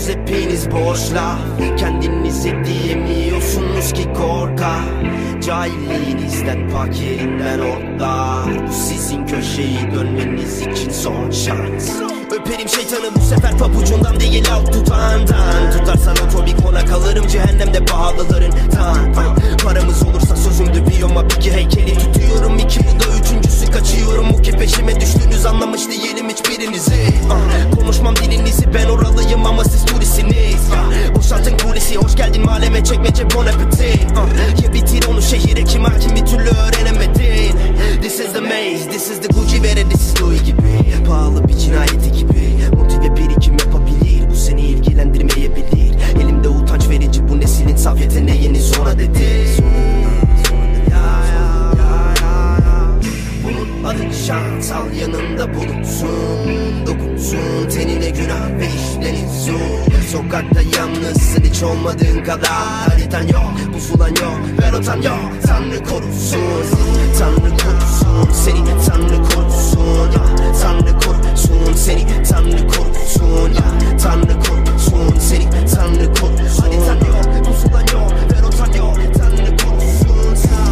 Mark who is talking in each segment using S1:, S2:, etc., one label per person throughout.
S1: Ödüyorsunuz hepiniz borçla. Kendinizi diyemiyorsunuz ki korka. Cahilliğinizden, fakirinden ortlar. Bu sizin köşeyi dönmeniz için son şans. Öperim şeytanı bu sefer pabucundan değil alt tutağından. Tutarsan otobik ona kalırım cehennemde pahalılarından. Paramız olursa sözümdü biyoma peki heykeli tutuyorum. İki bu da üçüncüsü kaçıyorum. Bu ki peşime düştüğünüz anlamış değilim hiçbirinizi. Konuşmam dilinizi ben oralıyım ama siz turistsiniz. Boşaltın kulisi hoş geldin mahalleme çekmece bon appetit. Ya bitir onu şehire kim hakim bir türlü öğrenemedin. This is the maze, this is the Gucci vere, this is Louis gibi. Pahalı bir cinayeti gibi. Motive birikim yapabilir, bu seni ilgilendirmeyebilir. Elimde utanç verici bu neslin saf yeteneğini sonra dedi. Bulutların şans al yanında bulunsun. Dokunsun tenine günah ve işlerin zor. Sokakta yalnızsın hiç olmadığın kadar. Haritan yok, pusulan yok, ver otan yok. Tanrı korusun, Tanrı korusun seni, Tanrı korusun ya. Tanrı korusun seni, Tanrı korusun ya. Tanrı korusun seni, Tanrı korusun. Haritan yok, pusulan yok, ver otan yok. Tanrı korusun seni.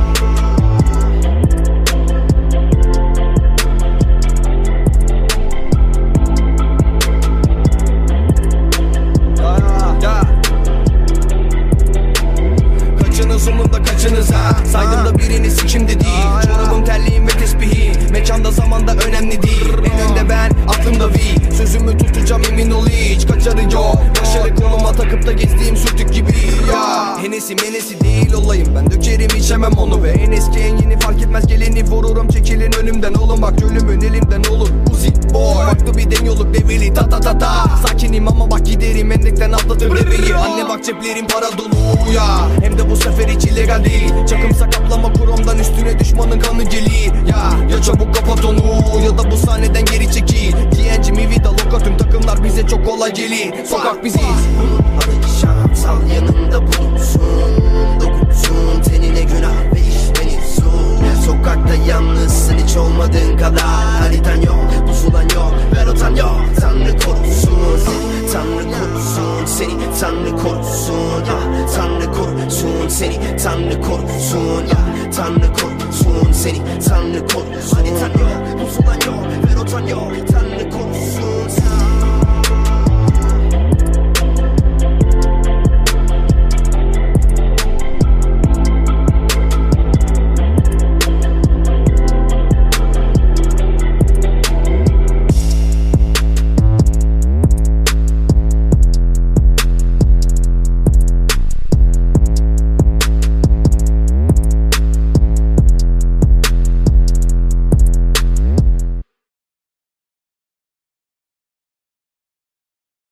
S2: Sonunda kaçınıza saydım da biriniz içimde değil. Çorabım terliğim ve tesbihim mekanda zamanda önemli değil. En önde ben aklımda vi. Sözümü tutacağım emin ol hiç kaçarı yok. Başarı koluma takıp da gezdiğim sürtük gibi ya. Henesi menesi değil olayım ben dökerim içemem onu. Ve en eski en yeni fark etmez geleni vururum. Çekilin önümden oğlum bak ölümün elimden olur. Uzi boy farklı bir deniyorluk develi ta ta ta ta. Sakinim ama bak giderim endekten atlatır bebeği. Anne bak ceplerim para dolu ya. Hem de bu sefer hiç illegal değil. Çakımsa kaplama kromdan üstüne düşmanın kanı gelir. Ya çabuk kapat onu ya da bu sahneden geri çekil. TNG, Mivida, Loka tüm takımlar bize çok kolay gelir. Sokak biziz.
S1: Bulutların şans al yanında bulunsun. Dokunsun tenine günah ve işlerin zor. Sokakta yalnızsın hiç olmadığın kadar. Haritan yok, pusulan yok, ver otan yok. Tanrı korusun seni, Tanrı korusun seni, Tanrı korusun ya. Tanrı korusun seni, Tanrı korusun ya. Tanrı korusun seni, Tanrı korusun. Haritan yok, pusulan yok, ver otan yok.